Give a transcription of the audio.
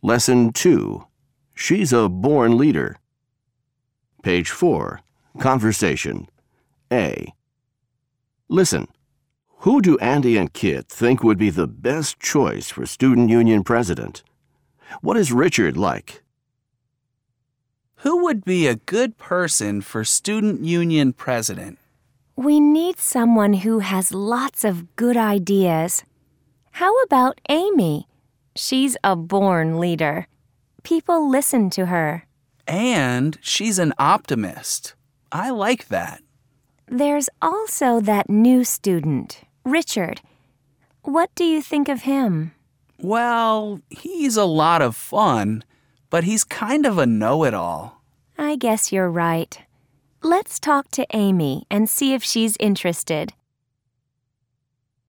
Lesson 2. She's a born leader. Page 4. Conversation. A. Listen. Who do Andy and Kit think would be the best choice for student union president? What is Richard like? Who would be a good person for student union president? We need someone who has lots of good ideas. How about Amy? She's a born leader. People listen to her. And she's an optimist. I like that. There's also that new student, Richard. What do you think of him? Well, he's a lot of fun, but he's kind of a know-it-all. I guess you're right. Let's talk to Amy and see if she's interested.